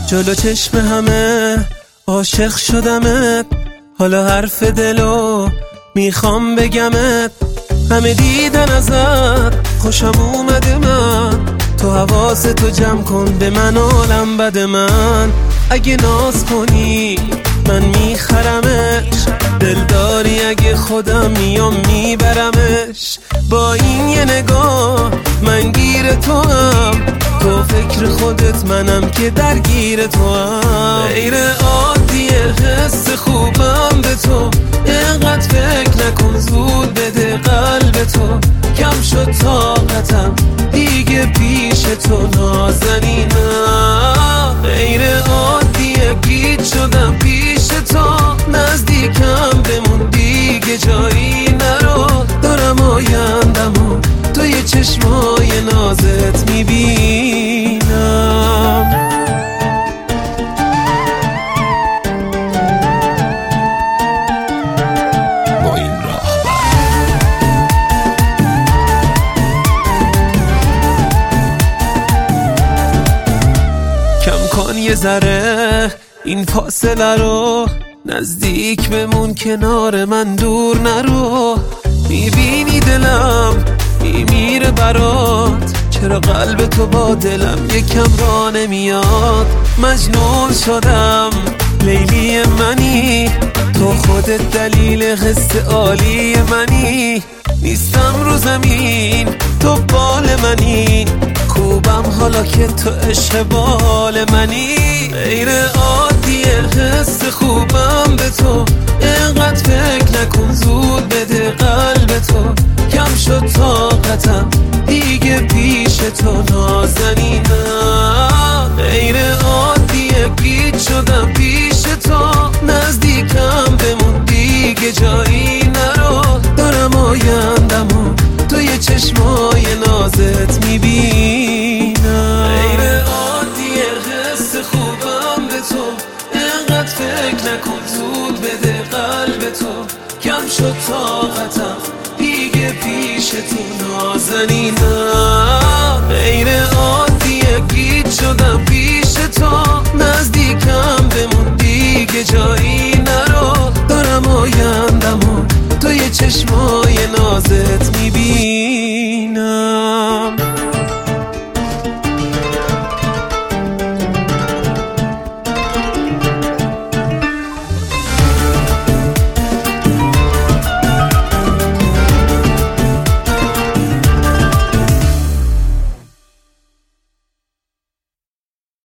جلو چشم همه عاشق شدمت، حالا حرف دلو میخوام بگمت. همه دیدن ازت خوشم اومده من، تو حواستو جمع کن به من عالم بد من. اگه ناز کنی من میخرمش، دلداری اگه خودم میام میبرمش. با این یه نگاه من گیر تو هم، تو فکر خودت منم که درگیر تو هم. غیر عادیه حس خوبم به تو، اینقدر فکر نکن زود بده قلب تو. کم شد طاقتم دیگه پیش تو نازنینم. غیر عادیه گیج شدم پیش تو، نزدیکم بمون دیگه جایی نرو. دارم آیندمو توی چشمای نازت میبینم. یه ذره این فاصله رو، نزدیک بمون کنار من دور نرو. میبینی دلم میمیره برات، چرا قلب تو با دلم یکم را نمیاد. مجنون شدم لیلی منی، تو خودت دلیل قصه عالی منی. نیستم رو زمین تو بال منی، خوبم حالا که تو عشق بال منی. غیر عادیه حس خوبم به تو، اینقدر فکر نکن زود بده قلب تو. کم شد طاقتم دیگه پیش تو نازنینم. غیر عادیه گیج شدم پیش تو، نزدیکم بمون دیگه جایی نرو. دارم آیندمو توی چشمای نازت میبینم. غیر عادیه حس خوبم به تو، اینقدر فکر نکن زود بده قلب تو. کم شد طاقتم دیگه پیش تو نازنینم.